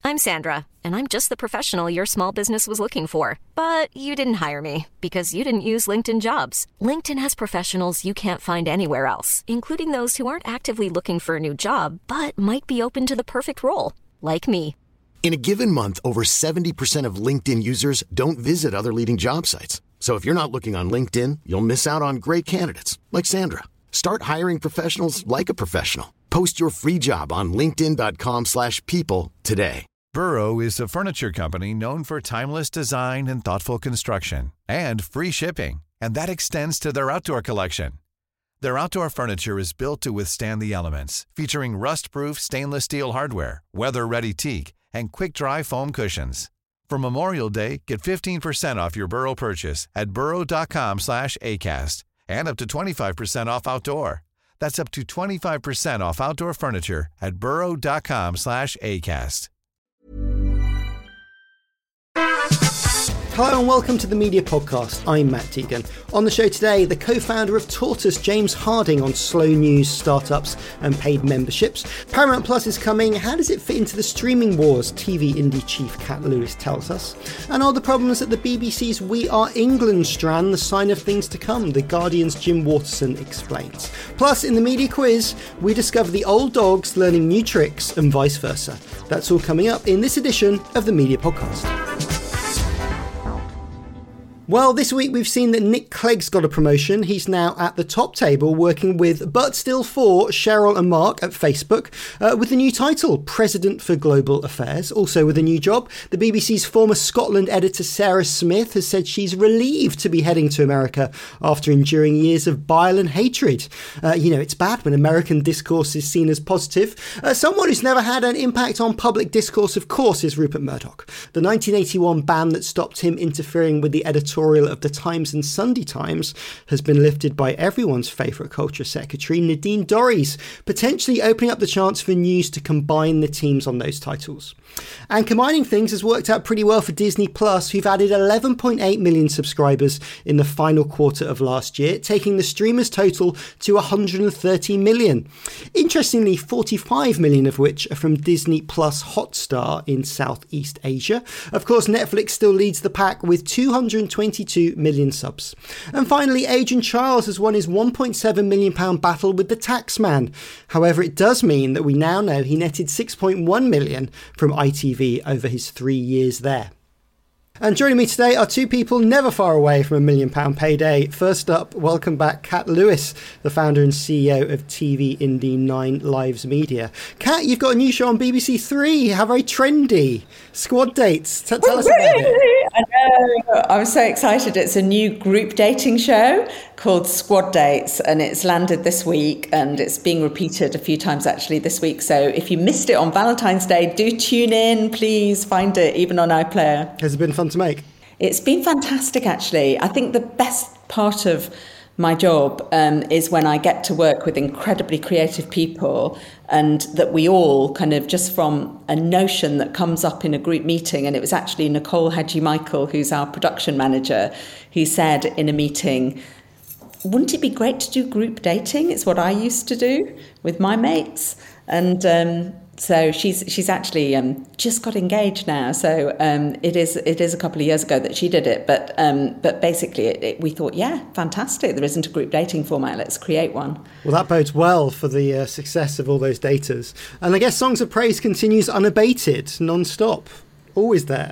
I'm Sandra, and I'm just the professional your small business was looking for. But you didn't hire me because you didn't use LinkedIn Jobs. LinkedIn has professionals you can't find anywhere else, including those who aren't actively looking for a new job, but might be open to the perfect role, like me. In a given month, over 70% of LinkedIn users don't visit other leading job sites. So if you're not looking on LinkedIn, you'll miss out on great candidates like Sandra. Start hiring professionals like a professional. Post your free job on linkedin.com/people today. Burrow is a furniture company known for timeless design and thoughtful construction and free shipping, and that extends to their outdoor collection. Their outdoor furniture is built to withstand the elements, featuring rust-proof stainless steel hardware, weather-ready teak, and quick-dry foam cushions. For Memorial Day, get 15% off your Burrow purchase at burrow.com/ACAST and up to 25% off outdoor. That's up to 25% off outdoor furniture at burrow.com/ACAST. Hello and welcome to the Media Podcast. I'm Matt Tegan. On the show today, the co-founder of Tortoise, James Harding, on slow news, startups and paid memberships. Paramount Plus is coming. How does it fit into the streaming wars? TV indie chief Cat Lewis tells us. And are the problems at the BBC's We Are England strand the sign of things to come? The Guardian's Jim Waterson explains. Plus, in the media quiz, we discover the old dogs learning new tricks and vice versa. That's all coming up in this edition of the Media Podcast. Well, this week we've seen that Nick Clegg's got a promotion. He's now at the top table working with, but still for, Cheryl and Mark at Facebook with the new title, President for Global Affairs. Also with a new job, the BBC's former Scotland editor Sarah Smith has said she's relieved to be heading to America after enduring years of bile and hatred. It's bad when American discourse is seen as positive. Someone who's never had an impact on public discourse, of course, is Rupert Murdoch. The 1981 ban that stopped him interfering with the editorial of the Times and Sunday Times has been lifted by everyone's favourite culture secretary, Nadine Dorries, potentially opening up the chance for news to combine the teams on those titles. And combining things has worked out pretty well for Disney Plus, who've added 11.8 million subscribers in the final quarter of last year, taking the streamer's total to 130 million. Interestingly, 45 million of which are from Disney Plus Hotstar in Southeast Asia. Of course, Netflix still leads the pack with 222 million subs. And finally, Adrian Chiles has won his £1.7 million battle with the Taxman. However, it does mean that we now know he netted 6.1 million from ITV over his 3 years there. And joining me today are two people never far away from £1 million payday. First up, welcome back, Cat Lewis, the founder and CEO of TV indie 9 Lives Media. Cat, you've got a new show on BBC Three. How very trendy. Squad Dates. Tell us about it. I know. I'm so excited. It's a new group dating show called Squad Dates, and it's landed this week, and it's being repeated a few times actually this week. So if you missed it on Valentine's Day, do tune in. Please find it, even on iPlayer. Has it been fun to make? It's been fantastic, actually. I think the best part of my job is when I get to work with incredibly creative people, and that we all kind of, just from a notion that comes up in a group meeting, and it was actually Nicole Hadji-Michael, who's our production manager, who said in a meeting, wouldn't it be great to do group dating? It's what I used to do with my mates. And so she's actually just got engaged now. So it is a couple of years ago that she did it. But basically we thought, yeah, fantastic. There isn't a group dating format. Let's create one. Well, that bodes well for the success of all those daters. And I guess Songs of Praise continues unabated, non-stop, always there.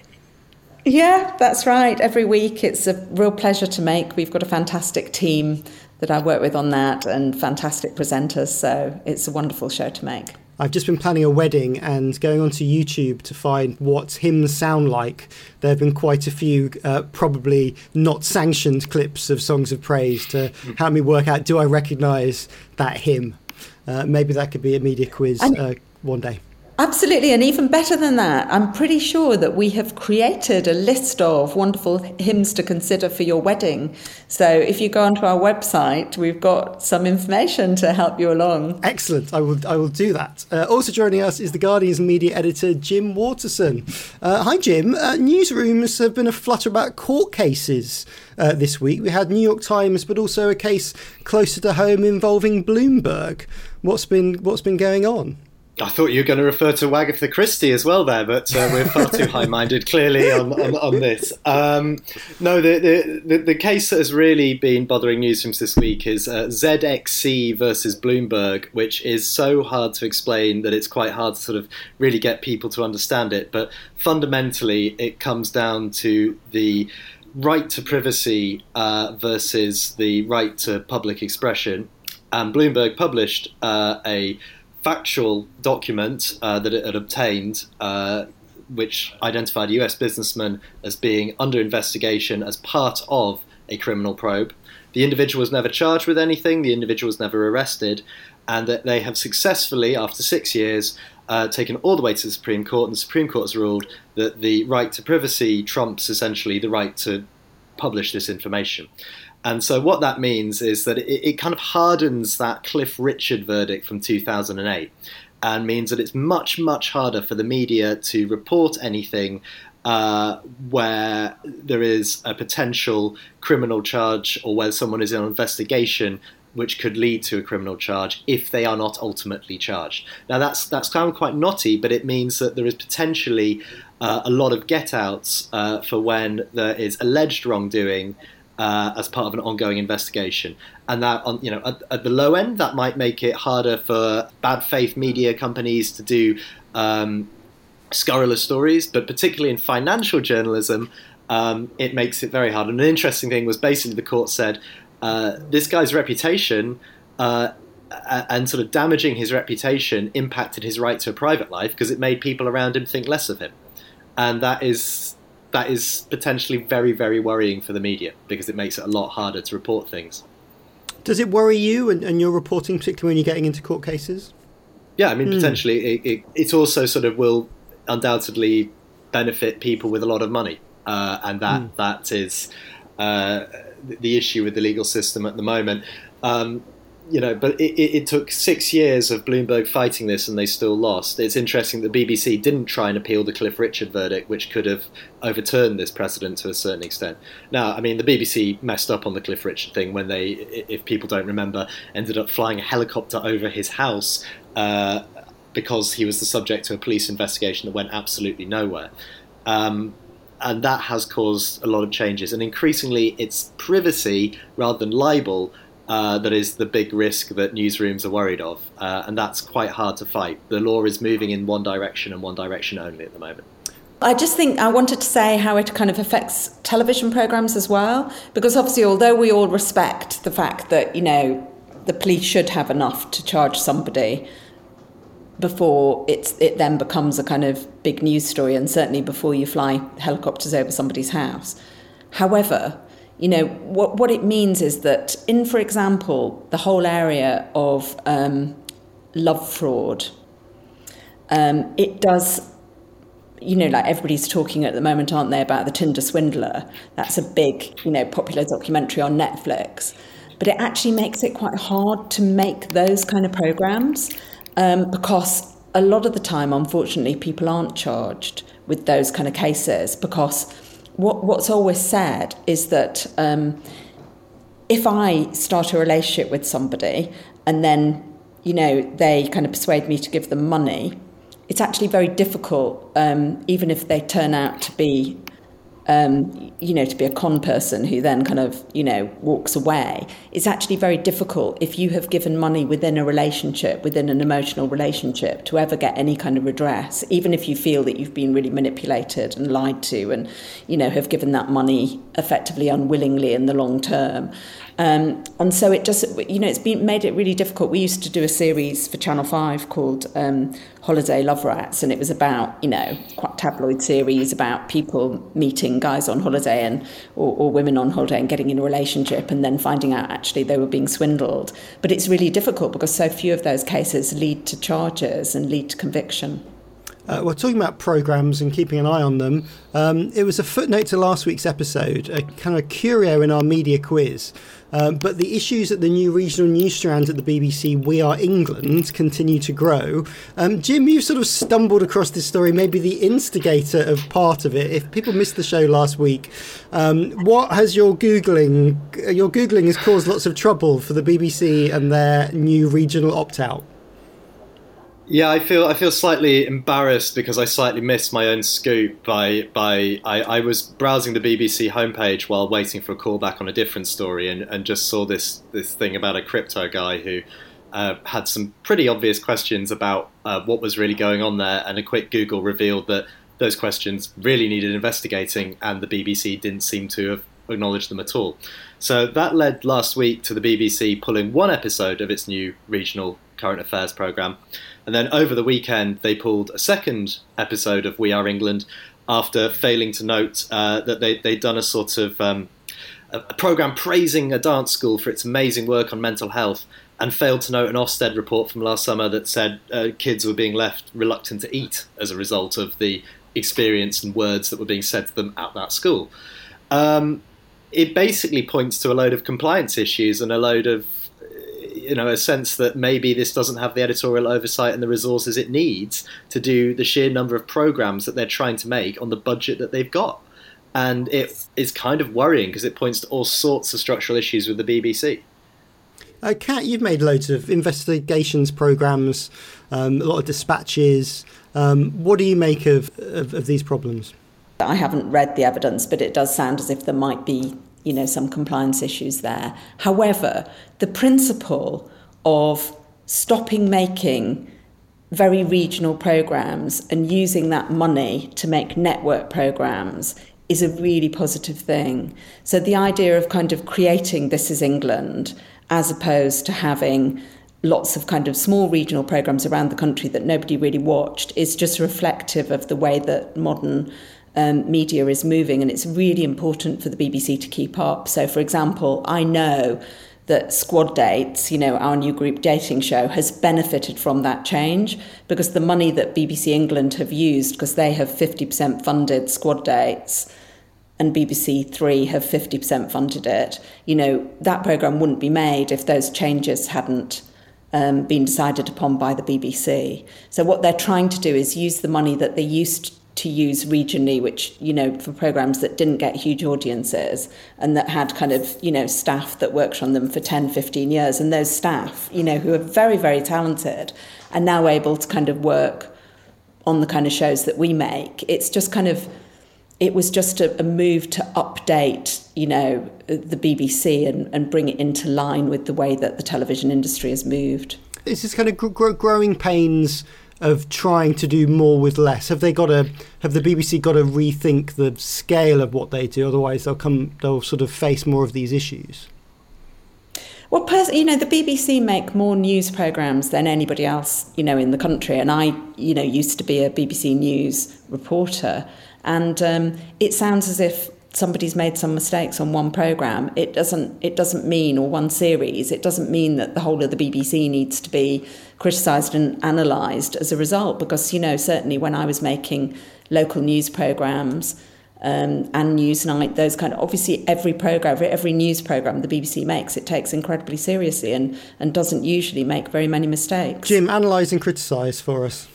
Yeah, that's right. Every week it's a real pleasure to make. We've got a fantastic team that I work with on that and fantastic presenters. So it's a wonderful show to make. I've just been planning a wedding and going onto YouTube to find what hymns sound like. There have been quite a few probably not sanctioned clips of Songs of Praise to help me work out, do I recognise that hymn? Maybe that could be a media quiz one day. Absolutely, and even better than that, I'm pretty sure that we have created a list of wonderful hymns to consider for your wedding. So if you go onto our website, we've got some information to help you along. Excellent, I will do that. Also joining us is the Guardian's media editor, Jim Waterson. Hi, Jim. Newsrooms have been aflutter about court cases this week. We had New York Times, but also a case closer to home involving Bloomberg. What's been going on? I thought you were going to refer to Wagatha Christie as well there, but we're far too high-minded, clearly, on this. No, the case that has really been bothering newsrooms this week is ZXC versus Bloomberg, which is so hard to explain that it's quite hard to sort of really get people to understand it. But fundamentally, it comes down to the right to privacy versus the right to public expression. And Bloomberg published a factual document that it had obtained, which identified a US businessman as being under investigation as part of a criminal probe. The individual was never charged with anything, the individual was never arrested, and that they have successfully, after 6 years, taken all the way to the Supreme Court, and the Supreme Court has ruled that the right to privacy trumps essentially the right to publish this information. And so what that means is that it kind of hardens that Cliff Richard verdict from 2008 and means that it's much, much harder for the media to report anything where there is a potential criminal charge or where someone is in an investigation which could lead to a criminal charge if they are not ultimately charged. Now that's kind of quite knotty, but it means that there is potentially a lot of get-outs for when there is alleged wrongdoing as part of an ongoing investigation. And that, at the low end, that might make it harder for bad faith media companies to do scurrilous stories, but particularly in financial journalism, it makes it very hard. And an interesting thing was basically the court said this guy's reputation and sort of damaging his reputation impacted his right to a private life because it made people around him think less of him. And that is potentially very, very worrying for the media because it makes it a lot harder to report things. Does it worry you and your reporting, particularly when you're getting into court cases? Yeah, I mean, potentially it also sort of will undoubtedly benefit people with a lot of money. And that is the issue with the legal system at the moment. But it took 6 years of Bloomberg fighting this and they still lost. It's interesting that the BBC didn't try and appeal the Cliff Richard verdict, which could have overturned this precedent to a certain extent. Now, I mean, the BBC messed up on the Cliff Richard thing when they, if people don't remember, ended up flying a helicopter over his house because he was the subject to a police investigation that went absolutely nowhere. And that has caused a lot of changes. And increasingly, it's privacy rather than libel that is the big risk that newsrooms are worried of. And that's quite hard to fight. The law is moving in one direction and one direction only at the moment. I just think I wanted to say how it kind of affects television programmes as well. Because obviously, although we all respect the fact that, the police should have enough to charge somebody before it then becomes a kind of big news story, and certainly before you fly helicopters over somebody's house. However, what it means is that in, for example, the whole area of love fraud, it does, like everybody's talking at the moment, aren't they, about the Tinder swindler? That's a big, popular documentary on Netflix. But it actually makes it quite hard to make those kind of programmes because a lot of the time, unfortunately, people aren't charged with those kind of cases because what's always said is that if I start a relationship with somebody and then, they kind of persuade me to give them money, it's actually very difficult, even if they turn out to be, to be a con person who then kind of, walks away. It's actually very difficult if you have given money within a relationship, within an emotional relationship, to ever get any kind of redress, even if you feel that you've been really manipulated and lied to and, have given that money effectively unwillingly in the long term. And so it just, it's made it really difficult. We used to do a series for Channel 5 called Holiday Love Rats, and it was about, quite tabloid series about people meeting guys on holiday and or women on holiday and getting in a relationship and then finding out actually they were being swindled. But it's really difficult because so few of those cases lead to charges and lead to conviction. We're talking about programmes and keeping an eye on them. It was a footnote to last week's episode, a kind of curio in our media quiz. But the issues at the new regional news strand at the BBC, We Are England, continue to grow. Jim, you've sort of stumbled across this story, maybe the instigator of part of it. If people missed the show last week, what has your Googling has caused lots of trouble for the BBC and their new regional opt-out? Yeah, I feel slightly embarrassed because I slightly missed my own scoop I was browsing the BBC homepage while waiting for a call back on a different story and just saw this thing about a crypto guy who had some pretty obvious questions about what was really going on there, and a quick Google revealed that those questions really needed investigating, and the BBC didn't seem to have acknowledged them at all. So that led last week to the BBC pulling one episode of its new regional current affairs programme. And then over the weekend, they pulled a second episode of We Are England after failing to note that they'd done a sort of a programme praising a dance school for its amazing work on mental health, and failed to note an Ofsted report from last summer that said kids were being left reluctant to eat as a result of the experience and words that were being said to them at that school. It basically points to a load of compliance issues and a load of, a sense that maybe this doesn't have the editorial oversight and the resources it needs to do the sheer number of programmes that they're trying to make on the budget that they've got. And it is kind of worrying because it points to all sorts of structural issues with the BBC. Kat, you've made loads of investigations programmes, a lot of dispatches. What do you make of these problems? I haven't read the evidence, but it does sound as if there might be, some compliance issues there. However, the principle of stopping making very regional programmes and using that money to make network programmes is a really positive thing. So the idea of kind of creating This Is England, as opposed to having lots of kind of small regional programmes around the country that nobody really watched, is just reflective of the way that modern media is moving, and it's really important for the BBC to keep up. So, for example, I know that Squad Dates, our new group dating show, has benefited from that change, because the money that BBC England have used, because they have 50% funded Squad Dates and BBC Three have 50% funded it, that programme wouldn't be made if those changes hadn't been decided upon by the BBC. So what they're trying to do is use the money that they used to use regionally, which, for programmes that didn't get huge audiences and that had kind of, staff that worked on them for 10, 15 years. And those staff, who are very, very talented, are now able to kind of work on the kind of shows that we make. It's just kind of, it was just a move to update, the BBC and bring it into line with the way that the television industry has moved. It's this kind of growing pains of trying to do more with less. Have the BBC got to rethink the scale of what they do? Otherwise, they'll sort of face more of these issues. Well, the BBC make more news programmes than anybody else, in the country. And I, used to be a BBC News reporter. And it sounds as if somebody's made some mistakes on one programme. It doesn't mean, or one series, it doesn't mean that the whole of the BBC needs to be criticised and analysed as a result. Because, certainly when I was making local news programmes and Newsnight, those kind of, obviously every news programme the BBC makes, it takes incredibly seriously and doesn't usually make very many mistakes. Jim, analyse and criticise for us.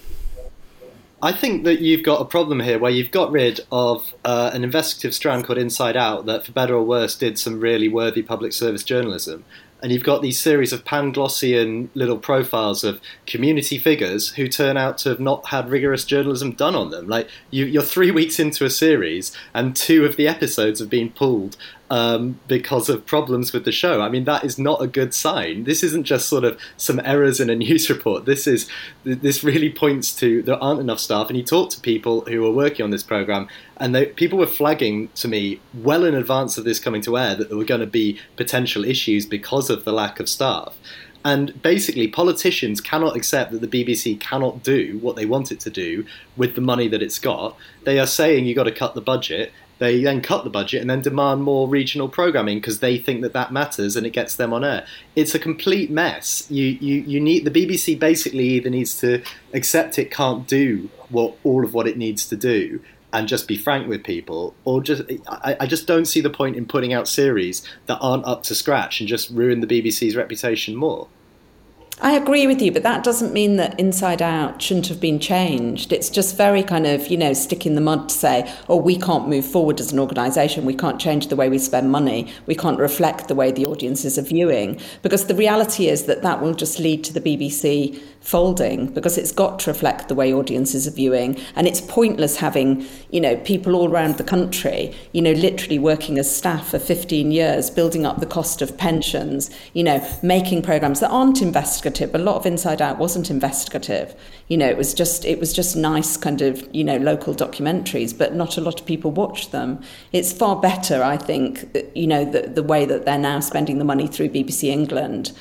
I think that you've got a problem here where you've got rid of an investigative strand called Inside Out that, for better or worse, did some really worthy public service journalism. And you've got these series of Panglossian little profiles of community figures who turn out to have not had rigorous journalism done on them. Like, you're 3 weeks into a series and 2 of the episodes have been pulled because of problems with the show. I mean, that is not a good sign. This isn't just sort of some errors in a news report. This really points to there aren't enough staff. And you talk to people who are working on this programme, and people were flagging to me well in advance of this coming to air that there were going to be potential issues because of the lack of staff. And basically, politicians cannot accept that the BBC cannot do what they want it to do with the money that it's got. They are saying you've got to cut the budget. They then cut the budget and then demand more regional programming because they think that matters and it gets them on air. It's a complete mess. You need the BBC basically either needs to accept it can't do all of what it needs to do and just be frank with people, or I just don't see the point in putting out series that aren't up to scratch and just ruin the BBC's reputation more. I agree with you, but that doesn't mean that Inside Out shouldn't have been changed. It's just very kind of, stick in the mud to say, oh, we can't move forward as an organisation. We can't change the way we spend money. We can't reflect the way the audiences are viewing. Because the reality is that will just lead to the BBC folding, because it's got to reflect the way audiences are viewing. And it's pointless having, people all around the country, literally working as staff for 15 years, building up the cost of pensions, making programmes that aren't investigative. A lot of Inside Out wasn't investigative. It was just nice kind of, local documentaries, but not a lot of people watched them. It's far better, I think, the way that they're now spending the money through BBC England,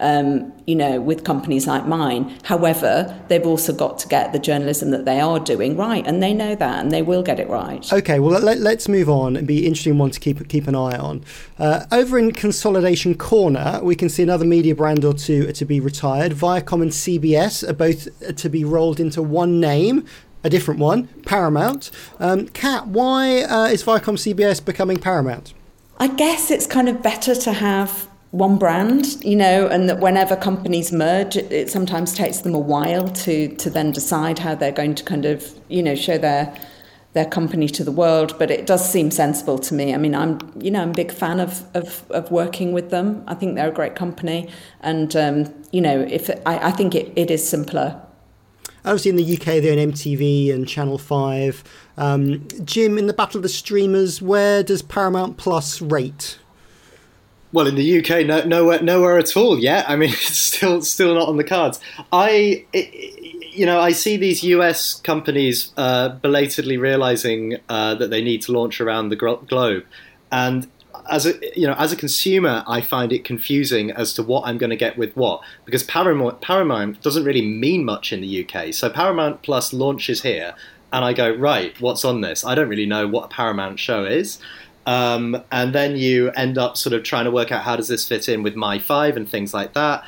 with companies like mine. However, they've also got to get the journalism that they are doing right, and they know that, and they will get it right. Okay, well, let's move on. It'd be an interesting one to keep an eye on. Over in Consolidation Corner, we can see another media brand or two are to be retired. Viacom and CBS are both to be rolled into one name, a different one, Paramount. Kat, why is Viacom CBS becoming Paramount? I guess it's kind of better to have one brand, and that whenever companies merge, it sometimes takes them a while to then decide how they're going to kind of, show their company to the world. But it does seem sensible to me. I mean, I'm a big fan of working with them. I think they're a great company. And, I think it is simpler. Obviously in the UK, they're in MTV and Channel 5. Jim, in the battle of the streamers, where does Paramount Plus rate? Well, in the UK, nowhere at all yet. I mean, it's still not on the cards. I see these US companies belatedly realizing that they need to launch around the globe, and as a consumer, I find it confusing as to what I'm going to get with what, because Paramount doesn't really mean much in the UK. So Paramount Plus launches here, and I go, right, what's on this? I don't really know what a Paramount show is. And then you end up sort of trying to work out how does this fit in with My5 and things like that.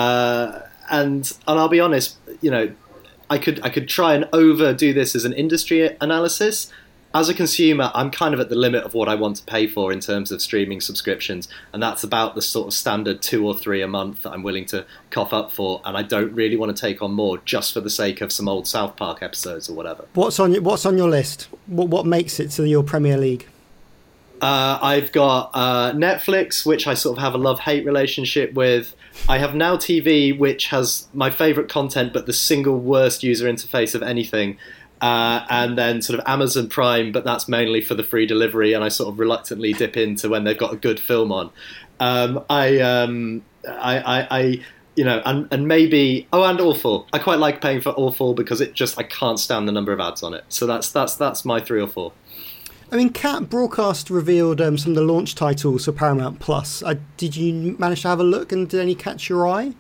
And I'll be honest, I could try and overdo this as an industry analysis. As a consumer, I'm kind of at the limit of what I want to pay for in terms of streaming subscriptions, and that's about the sort of standard 2 or 3 a month that I'm willing to cough up for, and I don't really want to take on more just for the sake of some old South Park episodes or whatever. What's on your list? What makes it to your Premier League? I've got Netflix, which I sort of have a love-hate relationship with. I have Now TV, which has my favourite content but the single worst user interface of anything. And then sort of Amazon Prime, but that's mainly for the free delivery, and I sort of reluctantly dip into when they've got a good film on. And maybe and Awful. I quite like paying for Awful because I can't stand the number of ads on it. So that's my 3 or 4. I mean, Cat Broadcast revealed some of the launch titles for Paramount Plus. Did you manage to have a look, and did any catch your eye?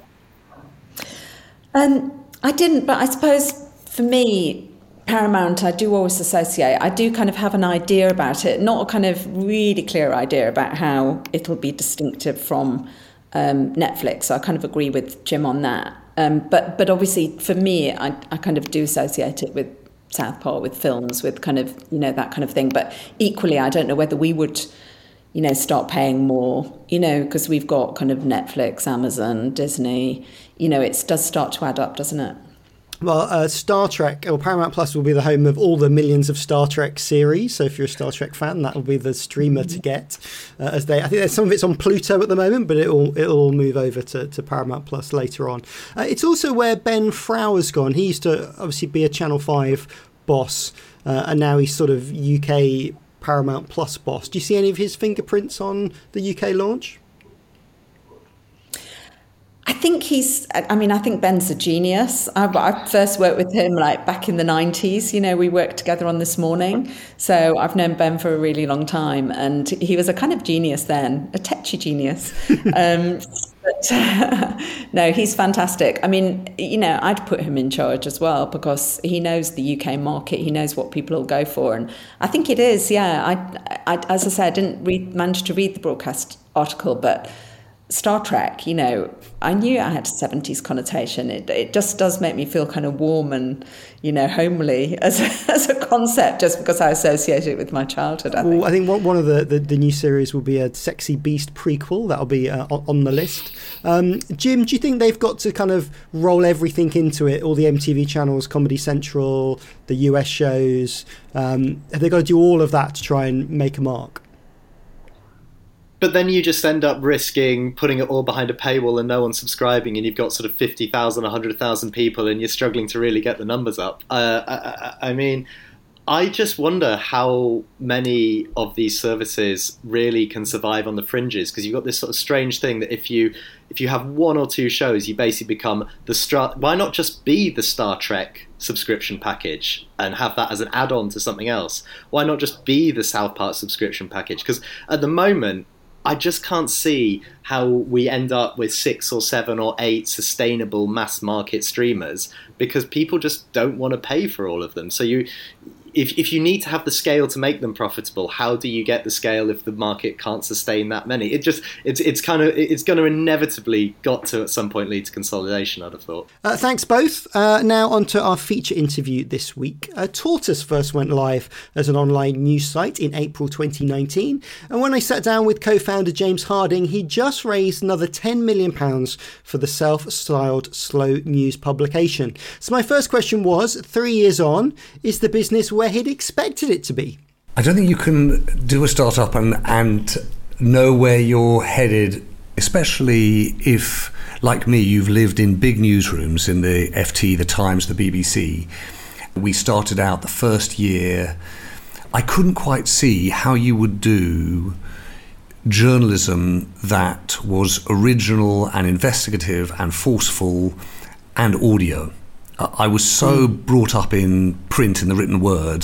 I didn't, but I suppose for me, Paramount, I do always associate. I do kind of have an idea about it, not a kind of really clear idea about how it'll be distinctive from Netflix. So I kind of agree with Jim on that. But obviously, for me, I kind of do associate it with Southpaw, with films, with kind of, that kind of thing. But equally, I don't know whether we would, start paying more, because we've got kind of Netflix, Amazon, Disney, it does start to add up, doesn't it? Well, Star Trek, or Paramount Plus will be the home of all the millions of Star Trek series. So if you're a Star Trek fan, that will be the streamer to get. I think some of it's on Pluto at the moment, but it'll all move over to Paramount Plus later on. It's also where Ben Frauer's gone. He used to obviously be a Channel 5 boss, and now he's sort of UK Paramount Plus boss. Do you see any of his fingerprints on the UK launch? I think I think Ben's a genius. I first worked with him back in the 90s. We worked together on This Morning. So I've known Ben for a really long time, and he was a kind of genius then, a tetchy genius. But no, he's fantastic. I mean, I'd put him in charge as well because he knows the UK market. He knows what people will go for. And I think it is, yeah. I as I said, I didn't manage to read the broadcast article, but Star Trek, you know, I knew I had a 70s connotation. It just does make me feel kind of warm and, you know, homely as a concept, just because I associate it with my childhood, I think. Well, I think one of the new series will be a Sexy Beast prequel. That'll be on the list. Jim, do you think they've got to kind of roll everything into it, all the MTV channels, Comedy Central, the US shows? Have they got to do all of that to try and make a mark? But then you just end up risking putting it all behind a paywall and no one subscribing, and you've got sort of 50,000, 100,000 people, and you're struggling to really get the numbers up. I mean, I just wonder how many of these services really can survive on the fringes, because you've got this sort of strange thing that if you have one or two shows, you basically become why not just be the Star Trek subscription package and have that as an add-on to something else? Why not just be the South Park subscription package? Because at the moment, I just can't see how we end up with 6 or 7 or 8 sustainable mass market streamers, because people just don't want to pay for all of them. So if you need to have the scale to make them profitable, how do you get the scale if the market can't sustain that many? It's going to inevitably got to at some point lead to consolidation, I'd have thought. Thanks both. Now on to our feature interview this week. Tortoise first went live as an online news site in April 2019, and when I sat down with co-founder James Harding, he just raised another £10 million for the self-styled Slow News publication. So my first question was, 3 years on, is the business where he'd expected it to be? I don't think you can do a startup and know where you're headed, especially if, like me, you've lived in big newsrooms in the FT, the Times, the BBC. We started out the first year. I couldn't quite see how you would do journalism that was original and investigative and forceful and audio. I was so brought up in print, in the written word,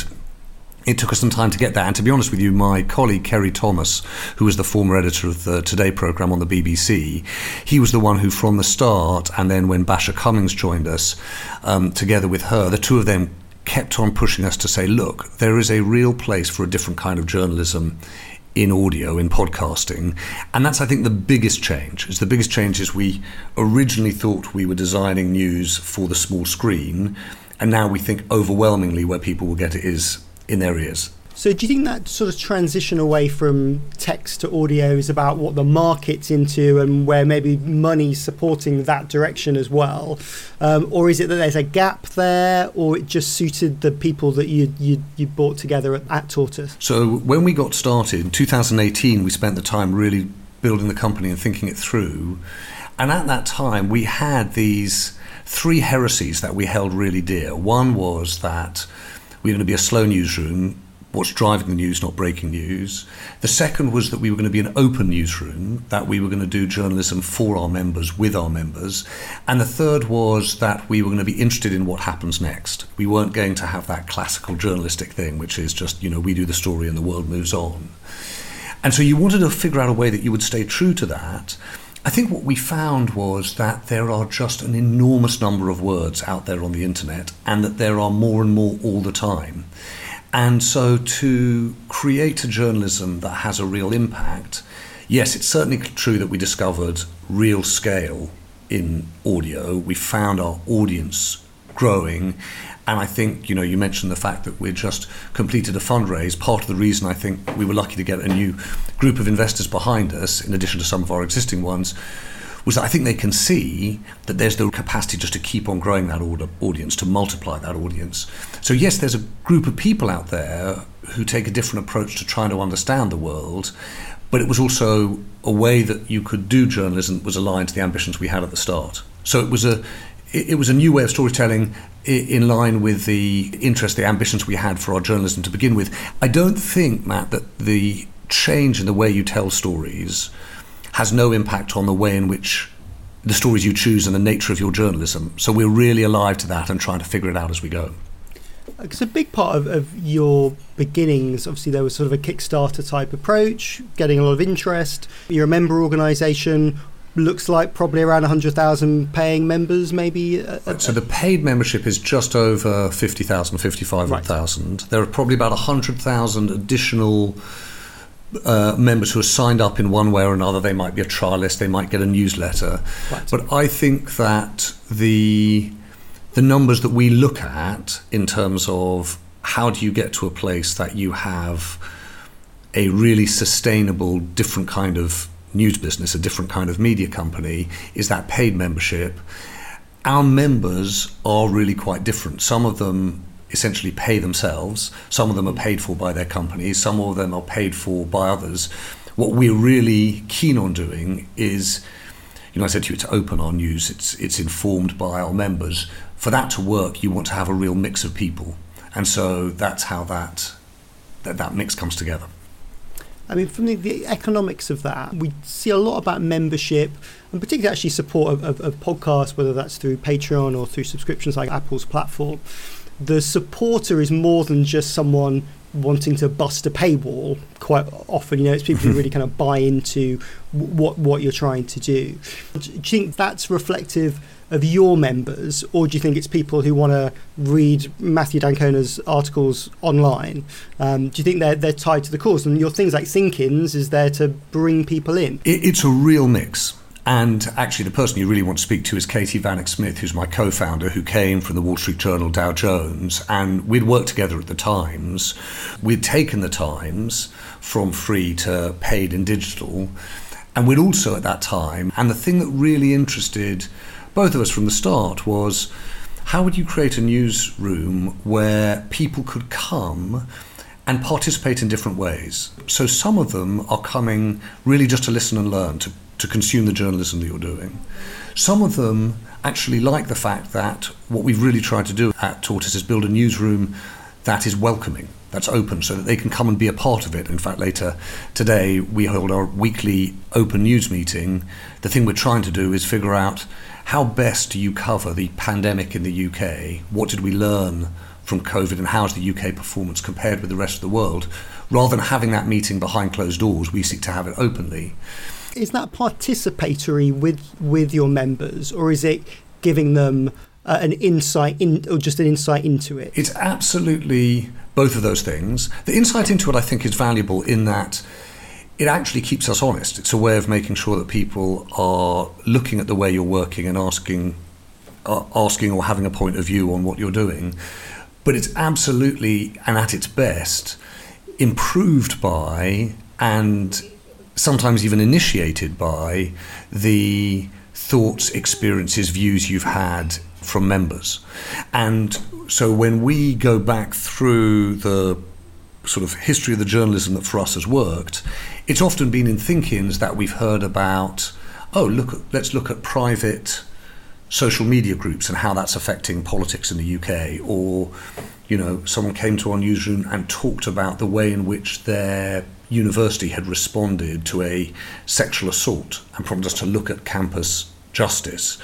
it took us some time to get that. And to be honest with you, my colleague Kerry Thomas, who was the former editor of the Today programme on the BBC, he was the one who from the start, and then when Basha Cummings joined us, together with her, the two of them kept on pushing us to say, look, there is a real place for a different kind of journalism in audio, in podcasting. And that's, I think, the biggest change. The biggest change is we originally thought we were designing news for the small screen, and now we think overwhelmingly where people will get it is in their ears. So do you think that sort of transition away from text to audio is about what the market's into and where maybe money's supporting that direction as well? Or is it that there's a gap there, or it just suited the people that you brought together at Tortoise? So when we got started in 2018, we spent the time really building the company and thinking it through. And at that time, we had these 3 heresies that we held really dear. One was that we were going to be a slow newsroom, what's driving the news, not breaking news. The second was that we were going to be an open newsroom, that we were going to do journalism for our members, with our members. And the third was that we were going to be interested in what happens next. We weren't going to have that classical journalistic thing, which is just, we do the story and the world moves on. And so you wanted to figure out a way that you would stay true to that. I think what we found was that there are just an enormous number of words out there on the internet, and that there are more and more all the time. And so to create a journalism that has a real impact, yes, it's certainly true that we discovered real scale in audio. We found our audience growing. And I think, you mentioned the fact that we just completed a fundraise. Part of the reason I think we were lucky to get a new group of investors behind us, in addition to some of our existing ones, was that I think they can see that there's the capacity just to keep on growing that audience, to multiply that audience. So yes, there's a group of people out there who take a different approach to trying to understand the world, but it was also a way that you could do journalism that was aligned to the ambitions we had at the start. So it was a new way of storytelling in line with the interest, the ambitions we had for our journalism to begin with. I don't think, Matt, that the change in the way you tell stories has no impact on the way in which the stories you choose and the nature of your journalism. So we're really alive to that and trying to figure it out as we go. Because a big part of your beginnings, obviously there was sort of a Kickstarter type approach, getting a lot of interest. You're a member organisation, looks like probably around 100,000 paying members maybe. So the paid membership is just over 50,000, 55,000. Right. There are probably about 100,000 additional members who are signed up in one way or another. They might be a trialist, they might get a newsletter. Right. But I think that the numbers that we look at in terms of how do you get to a place that you have a really sustainable, different kind of news business, a different kind of media company, is that paid membership. Our members are really quite different. Some of them essentially pay themselves, some of them are paid for by their companies, some of them are paid for by others. What we're really keen on doing is, I said to you, it's open, our news, it's informed by our members. For that to work, you want to have a real mix of people. And so that's how that mix comes together. I mean, from the economics of that, we see a lot about membership and particularly actually support of podcasts, whether that's through Patreon or through subscriptions like Apple's platform. The supporter is more than just someone wanting to bust a paywall. Quite often, it's people who really kind of buy into what you're trying to do. Do you think that's reflective of your members, or do you think it's people who want to read Matthew Dancona's articles online? Do you think they're tied to the cause? And your things like Think-ins is there to bring people in? It's a real mix. And actually, the person you really want to speak to is Katie Vanek-Smith, who's my co-founder, who came from the Wall Street Journal, Dow Jones, and we'd worked together at the Times. We'd taken the Times from free to paid in digital, and we'd also at that time, and the thing that really interested both of us from the start was, how would you create a newsroom where people could come and participate in different ways? So some of them are coming really just to listen and learn, to consume the journalism that you're doing. Some of them actually like the fact that what we've really tried to do at Tortoise is build a newsroom that is welcoming, that's open, so that they can come and be a part of it. In fact, later today we hold our weekly open news meeting. The thing we're trying to do is figure out how best do you cover the pandemic in the UK? What did we learn from COVID, and how's the UK performance compared with the rest of the world? Rather than having that meeting behind closed doors, we seek to have it openly. Is that participatory with your members, or is it giving them an insight or just an insight into it? It's absolutely both of those things. The insight into it, I think, is valuable in that it actually keeps us honest. It's a way of making sure that people are looking at the way you're working and asking or having a point of view on what you're doing. But it's absolutely, and at its best, improved by and sometimes even initiated by the thoughts, experiences, views you've had from members. And so when we go back through the sort of history of the journalism that for us has worked, it's often been in think-ins that we've heard about, let's look at private social media groups and how that's affecting politics in the UK. Or, someone came to our newsroom and talked about the way in which their university had responded to a sexual assault and prompted us to look at campus justice.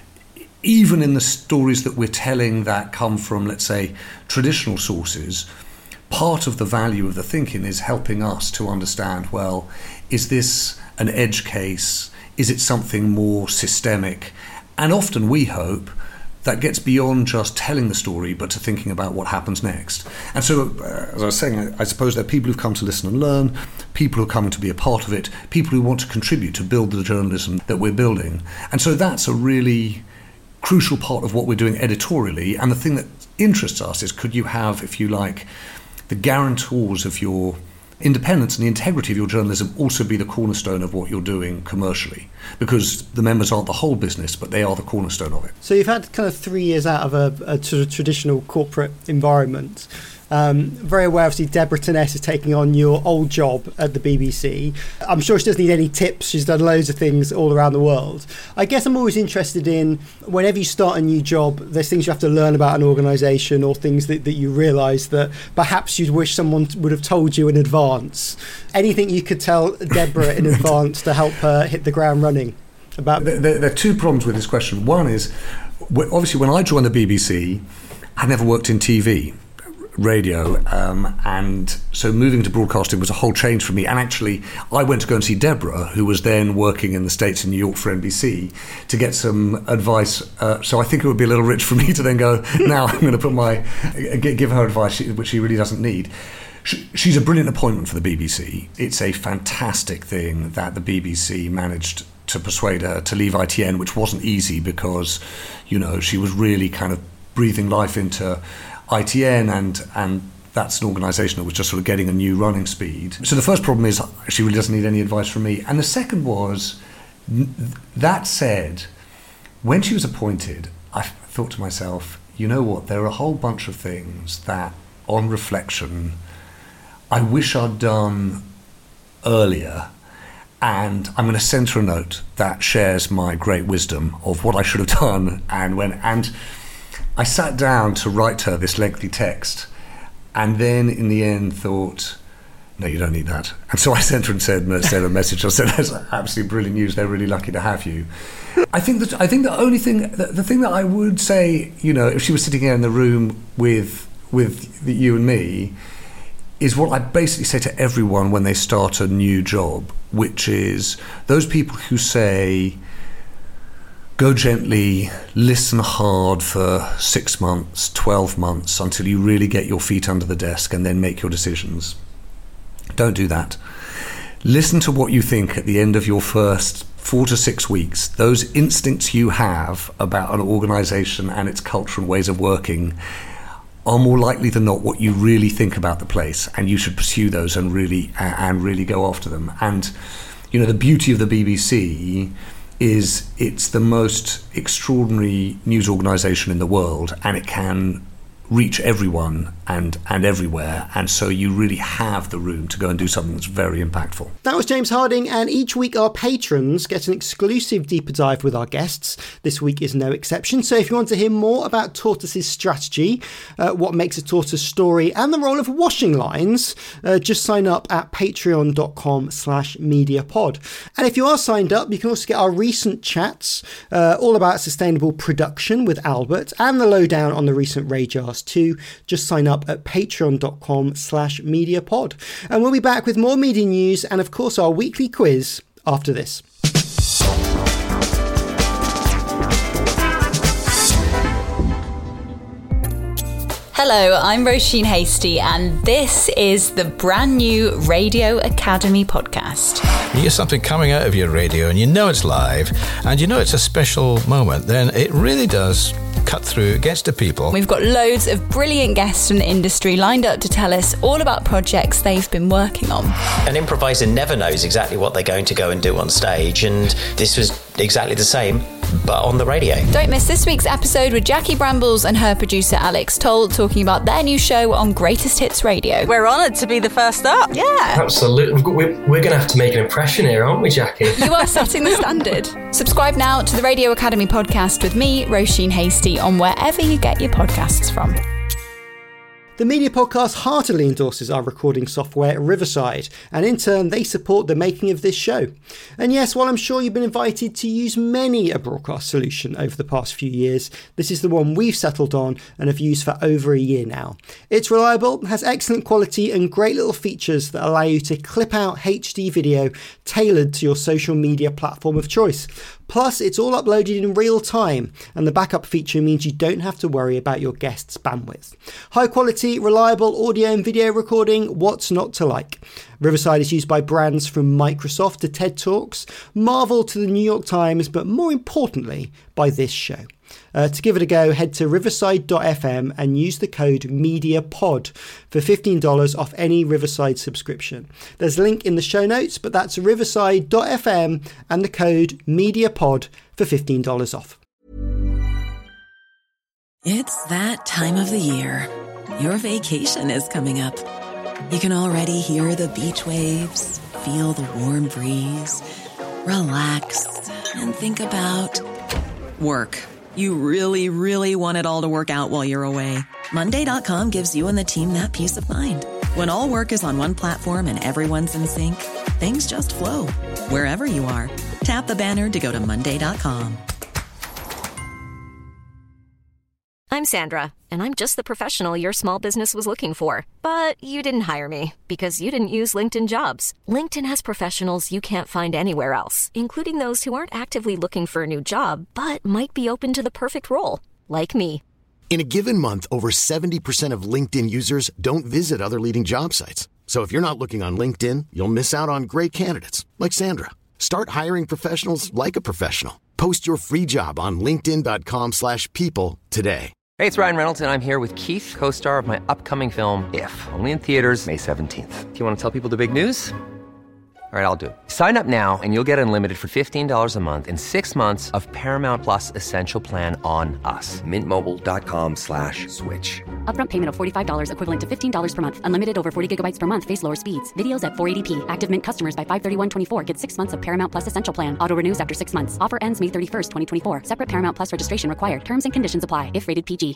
Even in the stories that we're telling that come from, let's say, traditional sources, part of the value of the thinking is helping us to understand, well, is this an edge case? Is it something more systemic? And often we hope that gets beyond just telling the story, but to thinking about what happens next. And so, as I was saying, I suppose there are people who've come to listen and learn, people who are coming to be a part of it, people who want to contribute to build the journalism that we're building. And so that's a really crucial part of what we're doing editorially. And the thing that interests us is, could you have, if you like, the guarantors of your independence and the integrity of your journalism also be the cornerstone of what you're doing commercially? Because the members aren't the whole business, but they are the cornerstone of it. So you've had kind of 3 years out of a sort of traditional corporate environment. Very aware, obviously, Deborah Turness is taking on your old job at the BBC. I'm sure she doesn't need any tips. She's done loads of things all around the world. I guess I'm always interested in, whenever you start a new job, there's things you have to learn about an organisation, or things that you realise that perhaps you'd wish someone would have told you in advance. Anything you could tell Deborah in advance to help her hit the ground running? There are 2 problems with this question. One is, obviously, when I joined the BBC, I never worked in TV. radio, and so moving to broadcasting was a whole change for me. And actually, I went to go and see Deborah, who was then working in the States in New York for NBC, to get some advice. So I think it would be a little rich for me to then go, now I'm going to give her advice, which she really doesn't need. She's a brilliant appointment for the BBC. It's a fantastic thing that the BBC managed to persuade her to leave ITN, which wasn't easy because, you know, she was really kind of breathing life into ITN, and that's an organisation that was just sort of getting a new running speed. So the first problem is she really doesn't need any advice from me. And the second was, that said, when she was appointed, I thought to myself, you know what, there are a whole bunch of things that, on reflection, I wish I'd done earlier, and I'm going to send her a note that shares my great wisdom of what I should have done. And I sat down to write her this lengthy text, and then in the end thought, no, you don't need that. And so I sent her and sent her a message. I said, that's absolutely brilliant news. They're really lucky to have you. I think the only thing, the thing that I would say, you know, if she was sitting here in the room with you and me, is what I basically say to everyone when they start a new job, which is those people who say, go gently, listen hard for 6 months, 12 months, until you really get your feet under the desk and then make your decisions. Don't do that. Listen to what you think at the end of your first 4 to 6 weeks. Those instincts you have about an organisation and its culture and ways of working are more likely than not what you really think about the place, and you should pursue those and really go after them. And, you know, the beauty of the BBC is it's the most extraordinary news organisation in the world, and it can reach everyone and everywhere, and so you really have the room to go and do something that's very impactful. That was James Harding, and each week our patrons get an exclusive deeper dive with our guests. This week is no exception, so if you want to hear more about Tortoise's strategy, what makes a tortoise story, and the role of washing lines, just sign up at patreon.com/mediapod. And if you are signed up, you can also get our recent chats all about sustainable production with Albert, and the lowdown on the recent Rayjars too. Just sign up at patreon.com/mediapod. And we'll be back with more media news and, of course, our weekly quiz after this. Hello, I'm Roisin Hastie, and this is the brand new Radio Academy podcast. You hear something coming out of your radio and you know it's live and you know it's a special moment, then it really does cut through, gets to people. We've got loads of brilliant guests from the industry lined up to tell us all about projects they've been working on. An improviser never knows exactly what they're going to go and do on stage, and this was exactly the same, but on the radio. Don't miss this week's episode with Jackie Brambles and her producer Alex Toll talking about their new show on Greatest Hits Radio. We're honoured to be the first up. Yeah. Absolutely. We're going to have to make an impression here, aren't we, Jackie? You are setting the standard. Subscribe now to the Radio Academy podcast with me, Roisin Hastie, on wherever you get your podcasts from. The Media Podcast heartily endorses our recording software, Riverside, and in turn they support the making of this show. And yes, while I'm sure you've been invited to use many a broadcast solution over the past few years, this is the one we've settled on and have used for over a year now. It's reliable, has excellent quality and great little features that allow you to clip out HD video tailored to your social media platform of choice. Plus, it's all uploaded in real time, and the backup feature means you don't have to worry about your guests' bandwidth. High quality, reliable audio and video recording, what's not to like? Riverside is used by brands from Microsoft to TED Talks, Marvel to the New York Times, but more importantly, by this show. To give it a go, head to riverside.fm and use the code MEDIAPOD for $15 off any Riverside subscription. There's a link in the show notes, but that's riverside.fm and the code MEDIAPOD for $15 off. It's that time of the year. Your vacation is coming up. You can already hear the beach waves, feel the warm breeze, relax, and think about work. You really, really want it all to work out while you're away. Monday.com gives you and the team that peace of mind. When all work is on one platform and everyone's in sync, things just flow. Wherever you are, tap the banner to go to Monday.com. I'm Sandra, and I'm just the professional your small business was looking for. But you didn't hire me because you didn't use LinkedIn Jobs. LinkedIn has professionals you can't find anywhere else, including those who aren't actively looking for a new job, but might be open to the perfect role, like me. In a given month, over 70% of LinkedIn users don't visit other leading job sites. So if you're not looking on LinkedIn, you'll miss out on great candidates like Sandra. Start hiring professionals like a professional. Post your free job on linkedin.com/people today. Hey, it's Ryan Reynolds, and I'm here with Keith, co-star of my upcoming film, If, only in theaters May 17th. Do you want to tell people the big news? All right, I'll do it. Sign up now and you'll get unlimited for $15 a month and 6 months of Paramount Plus Essential Plan on us. MintMobile.com/switch. Upfront payment of $45 equivalent to $15 per month. Unlimited over 40 gigabytes per month. Face lower speeds. Videos at 480p. Active Mint customers by 531.24 get 6 months of Paramount Plus Essential Plan. Auto renews after 6 months. Offer ends May 31st, 2024. Separate Paramount Plus registration required. Terms and conditions apply if rated PG.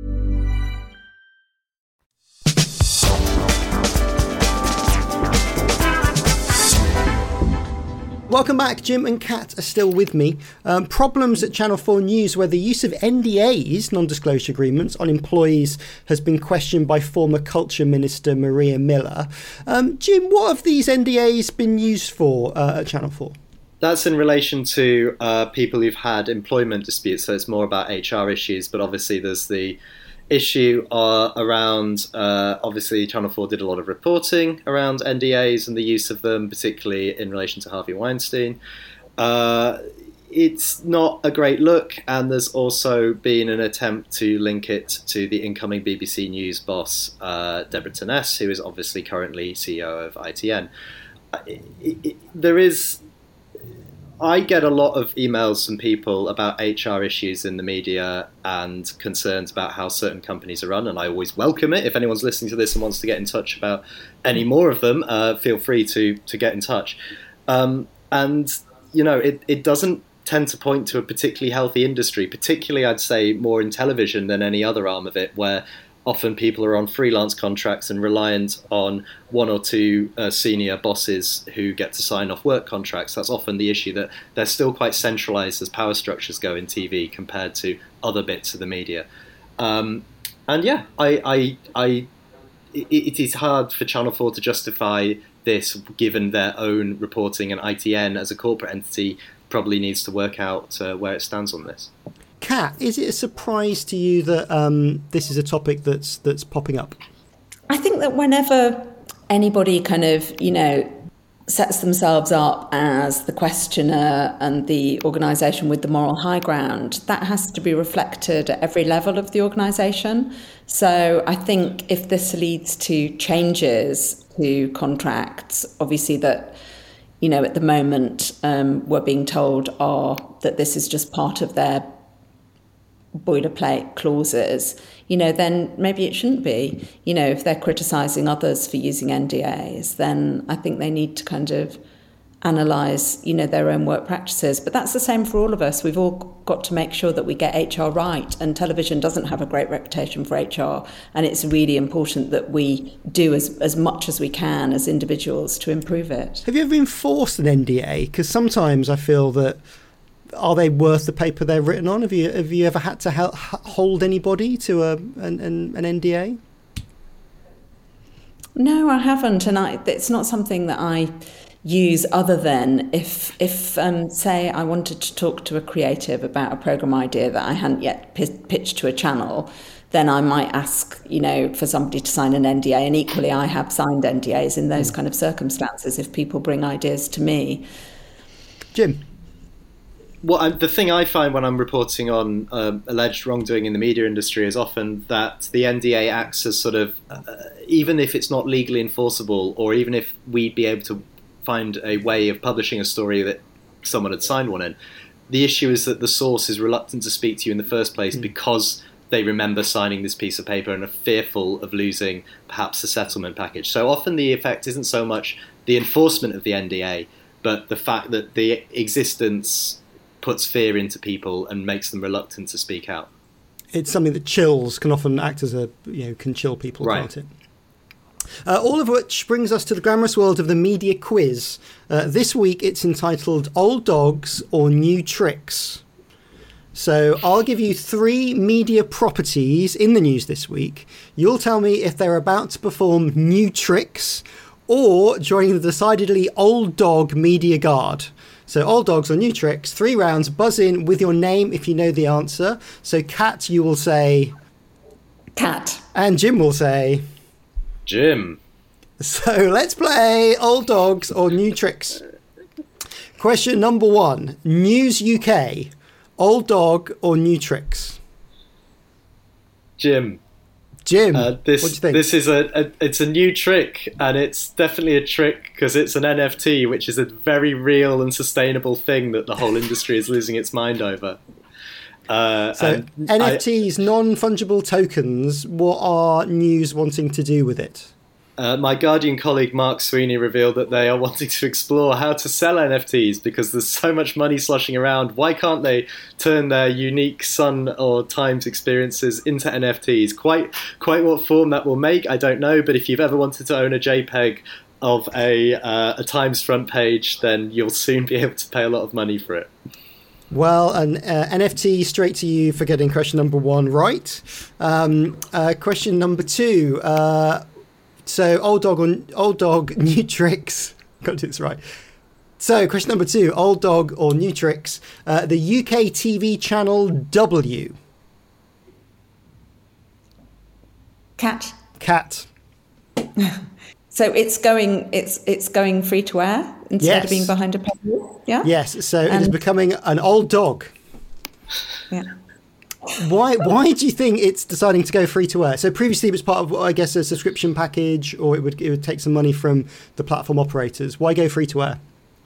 Welcome back. Jim and Kat are still with me. Problems at Channel 4 News where the use of NDAs, non-disclosure agreements, on employees has been questioned by former Culture Minister Maria Miller. Jim, what have these NDAs been used for at Channel 4? That's in relation to people who've had employment disputes, so it's more about HR issues, but obviously there's the issue around, obviously Channel 4 did a lot of reporting around NDAs and the use of them, particularly in relation to Harvey Weinstein. It's not a great look, and there's also been an attempt to link it to the incoming BBC News boss, Deborah Turness, who is obviously currently CEO of ITN. I get a lot of emails from people about HR issues in the media and concerns about how certain companies are run, and I always welcome it. If anyone's listening to this and wants to get in touch about any more of them, feel free to get in touch. And, you know, it doesn't tend to point to a particularly healthy industry, particularly, I'd say, more in television than any other arm of it, where often people are on freelance contracts and reliant on one or two senior bosses who get to sign off work contracts. That's often the issue, that they're still quite centralised as power structures go in TV compared to other bits of the media. And yeah, it is hard for Channel 4 to justify this given their own reporting, and ITN as a corporate entity probably needs to work out where it stands on this. Kat, is it a surprise to you that this is a topic that's popping up? I think that whenever anybody kind of, you know, sets themselves up as the questioner and the organisation with the moral high ground, that has to be reflected at every level of the organisation. So I think if this leads to changes to contracts, obviously that, you know, at the moment we're being told that this is just part of their boilerplate clauses, you know, then maybe it shouldn't be. You know, if they're criticising others for using NDAs, then I think they need to kind of analyse, you know, their own work practices. But that's the same for all of us. We've all got to make sure that we get HR right, and television doesn't have a great reputation for HR, and it's really important that we do as much as we can as individuals to improve it. Have you ever enforced an NDA? Because sometimes I feel that, are they worth the paper they're written on? Have you ever had to hold anybody to an NDA? No, I haven't, and it's not something that I use other than if say I wanted to talk to a creative about a programme idea that I hadn't yet pitched to a channel, then I might ask, you know, for somebody to sign an NDA, and equally I have signed NDAs in those kind of circumstances if people bring ideas to me. Jim? Well, the thing I find when I'm reporting on alleged wrongdoing in the media industry is often that the NDA acts as sort of, even if it's not legally enforceable, or even if we'd be able to find a way of publishing a story that someone had signed one in, the issue is that the source is reluctant to speak to you in the first place because they remember signing this piece of paper and are fearful of losing perhaps a settlement package. So often the effect isn't so much the enforcement of the NDA, but the fact that the existence puts fear into people and makes them reluctant to speak out. It's something that can often act as can chill people, right. Can't it? All of which brings us to the glamorous world of the media quiz. This week it's entitled Old Dogs or New Tricks. So I'll give you 3 media properties in the news this week. You'll tell me if they're about to perform new tricks or joining the decidedly old dog media guard. So old dogs or new tricks, 3 rounds, buzz in with your name if you know the answer. So Kat, you will say... Cat. And Jim will say... Jim. So let's play old dogs or new tricks. Question number 1. News UK. Old dog or new tricks? Jim. Jim, what do you think? This is it's a new trick, and it's definitely a trick because it's an NFT, which is a very real and sustainable thing that the whole industry is losing its mind over. NFTs, non-fungible tokens, what are News wanting to do with it? My Guardian colleague Mark Sweeney revealed that they are wanting to explore how to sell NFTs because there's so much money sloshing around. Why can't they turn their unique Sun or Times experiences into NFTs? Quite what form that will make, I don't know. But if you've ever wanted to own a JPEG of a Times front page, then you'll soon be able to pay a lot of money for it. Well, an NFT straight to you for getting question number 1 right. Question number 2. So old dog, new tricks. Got this right. So question number 2, old dog or new tricks. The UK TV channel W. Cat. So it's going free to air instead of being behind a paywall. Yeah. Yes. So it is becoming an old dog. Yeah. Why do you think it's deciding to go free to air? So previously it was part of, I guess, a subscription package, or it would take some money from the platform operators. Why go free to air?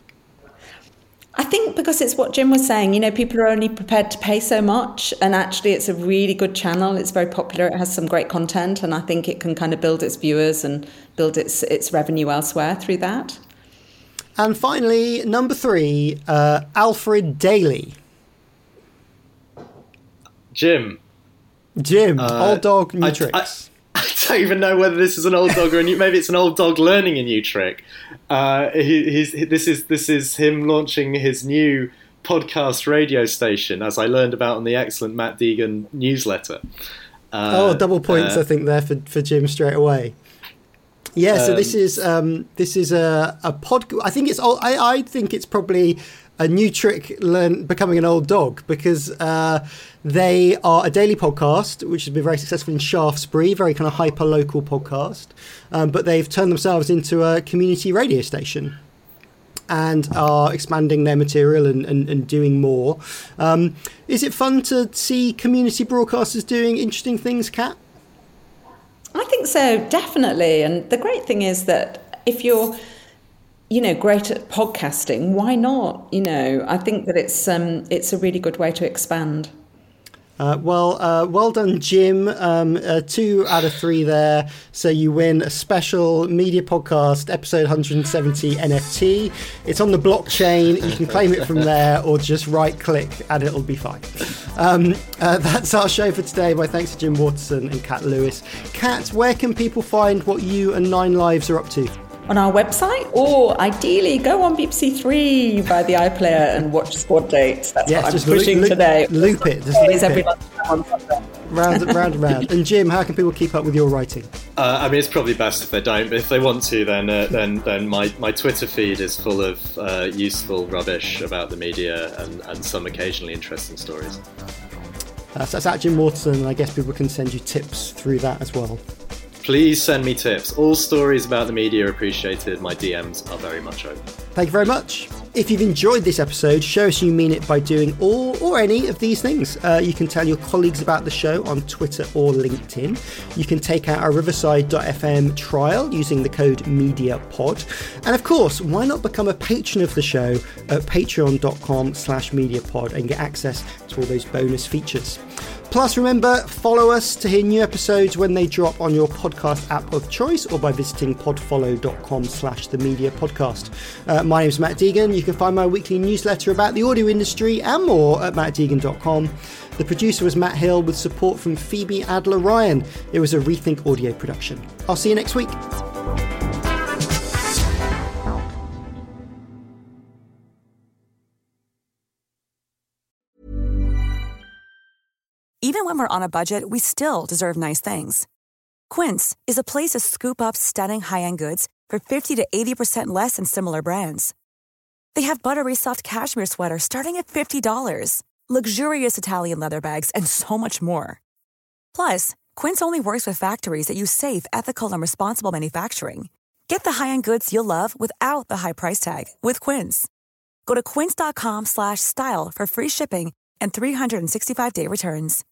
I think because it's what Jim was saying, people are only prepared to pay so much, and actually it's a really good channel. It's very popular. It has some great content, and I think it can kind of build its viewers and build its revenue elsewhere through that. And finally, number 3, Alfred Daly. Jim. Old dog, new tricks. I don't even know whether this is an old dog or maybe it's an old dog learning a new trick. This is him launching his new podcast radio station, as I learned about on the excellent Matt Deegan newsletter. Double points, I think, there for Jim straight away. Yeah, so this is a pod. I think it's old. I think it's probably a new trick becoming an old dog, because they are a daily podcast which has been very successful in Shaftesbury, very kind of hyper local podcast, but they've turned themselves into a community radio station and are expanding their material and doing more. Is it fun to see community broadcasters doing interesting things, Kat? I think so, definitely. And the great thing is that if you're great at podcasting, why not? I think that it's a really good way to expand. Well done, Jim. 2 out of 3 there. So you win a special media podcast, episode 170 NFT. It's on the blockchain. You can claim it from there, or just right click and it'll be fine. That's our show for today. My thanks to Jim Waterson and Kat Lewis. Kat, where can people find what you and 9 Lives are up to? On our website, or ideally go on BBC 3 via the iPlayer and watch Squad Dates. That's what I'm pushing today. Loop it. Just loop it. Round and round. And Jim, how can people keep up with your writing? It's probably best if they don't, but if they want to, then my Twitter feed is full of useful rubbish about the media and some occasionally interesting stories. So that's at Jim Waterson, and I guess people can send you tips through that as well. Please send me tips. All stories about the media are appreciated. My DMs are very much open. Thank you very much. If you've enjoyed this episode, show us you mean it by doing all or any of these things. You can tell your colleagues about the show on Twitter or LinkedIn. You can take out our Riverside.fm trial using the code MEDIAPOD. And of course, why not become a patron of the show at patreon.com/MEDIAPOD and get access to all those bonus features. Plus, remember, follow us to hear new episodes when they drop on your podcast app of choice, or by visiting podfollow.com/themediapodcast. My name's Matt Deegan. You can find my weekly newsletter about the audio industry and more at mattdeegan.com. The producer was Matt Hill, with support from Phoebe Adler-Ryan. It was a Rethink Audio production. I'll see you next week. Even when we're on a budget, we still deserve nice things. Quince is a place to scoop up stunning high-end goods for 50 to 80% less than similar brands. They have buttery soft cashmere sweaters starting at $50, luxurious Italian leather bags, and so much more. Plus, Quince only works with factories that use safe, ethical, and responsible manufacturing. Get the high-end goods you'll love without the high price tag with Quince. Go to quince.com/style for free shipping and 365-day returns.